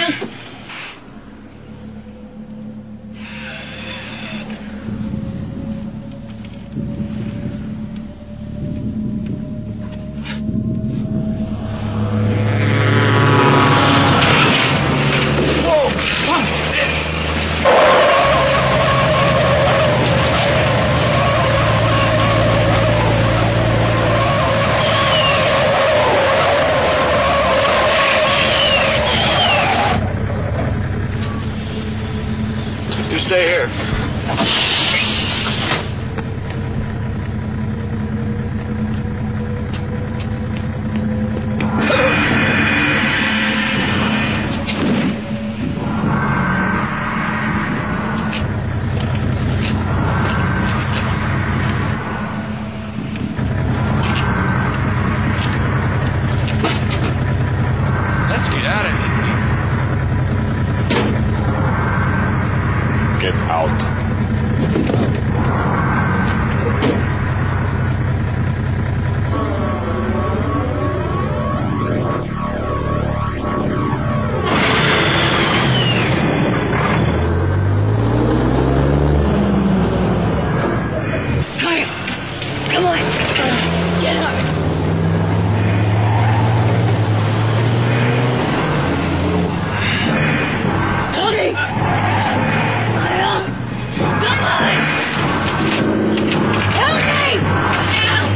Stay here. Let's get out of here. Get out. Kyle, come on. Get up. Tony! Kyle! Come on! Help me! Help!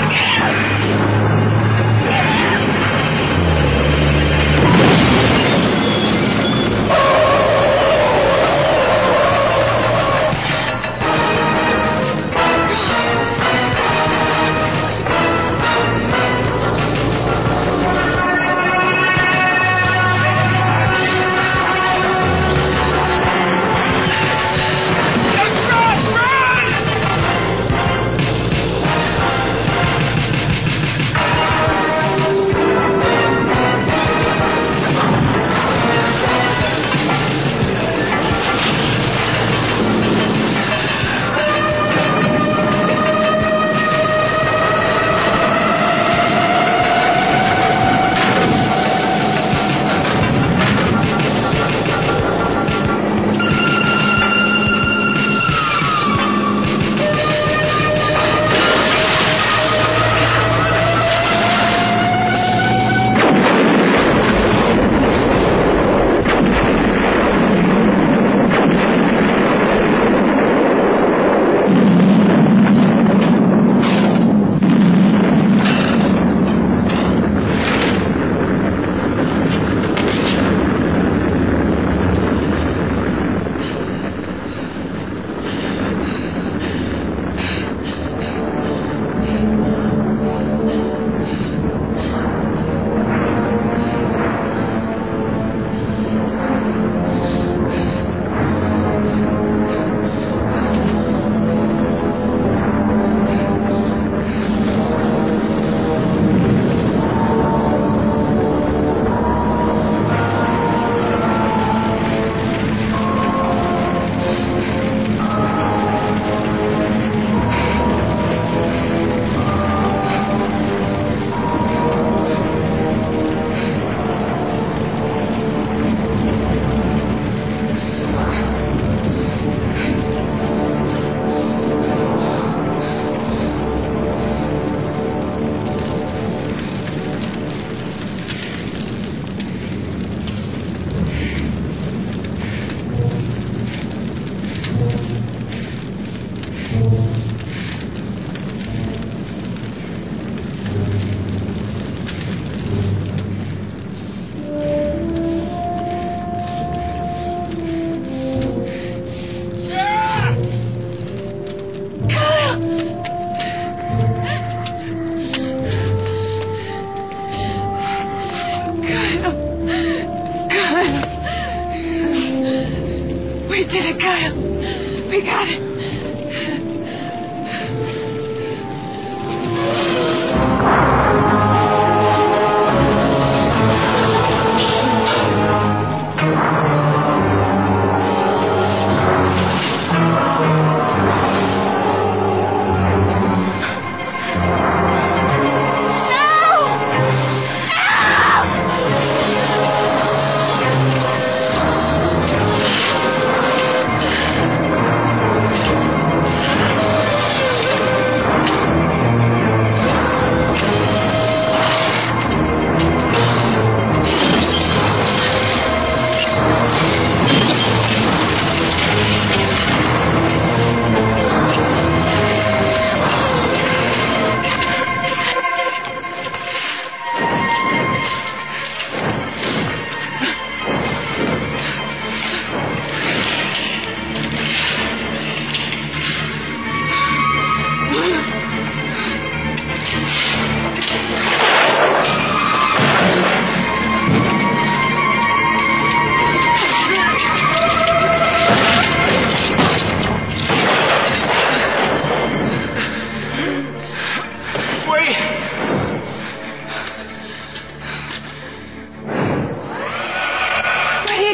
We did it, Kyle. We got it.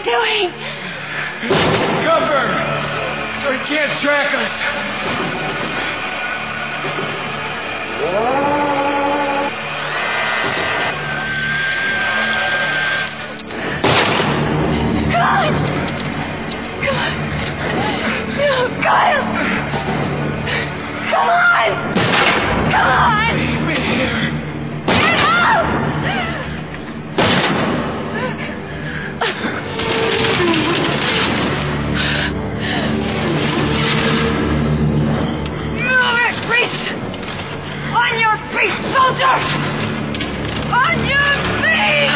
doing? Cover! So he can't track us. Kyle! Kyle! Come on! Come on! Leave me here. Get out! Reese! On your feet, soldier! On your feet!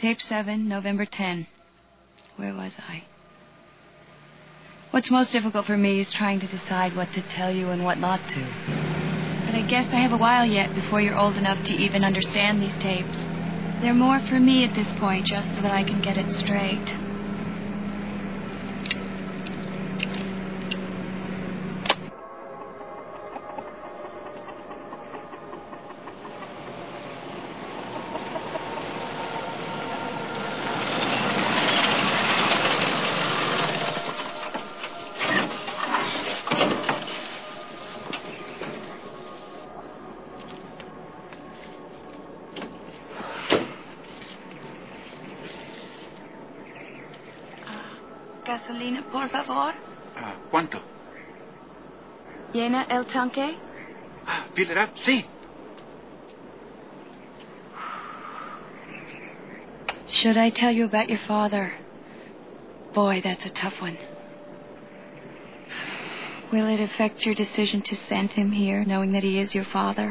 Tape 7, November 10. Where was I? What's most difficult for me is trying to decide what to tell you and what not to. But I guess I have a while yet before you're old enough to even understand these tapes. They're more for me at this point, just so that I can get it straight. Gasolina, por favor. ¿Cuánto? Llena el tanque. Fill it up, sí. Should I tell you about your father? Boy, that's a tough one. Will it affect your decision to send him here, knowing that he is your father?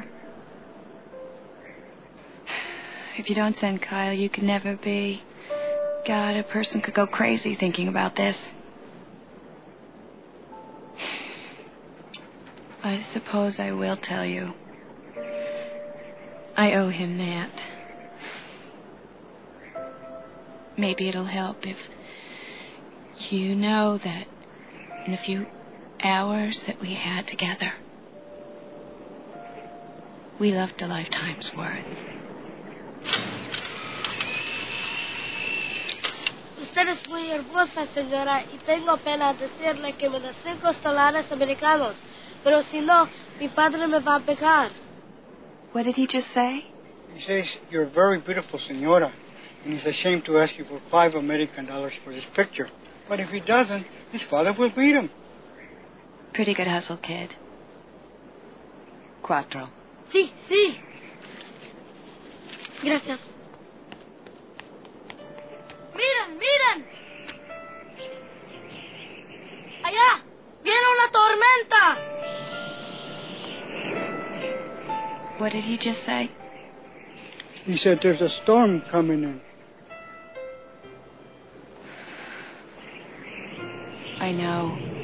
If you don't send Kyle, you can never be. God, a person could go crazy thinking about this. I suppose I will tell you. I owe him that. Maybe it'll help if you know that in a few hours that we had together, we loved a lifetime's worth. Usted es muy hermosa, señora, y tengo pena decirle que me da $5 americanos. Pero si no, mi padre me va a pegar. What did he just say? He says you're very beautiful, señora, and he's ashamed to ask you for $5 American for this picture. But if he doesn't, his father will beat him. Pretty good hustle, kid. Cuatro. Sí, sí. Gracias. ¡Miren, miren! ¡Allá! ¡Viene una tormenta! What did he just say? He said there's a storm coming in. I know.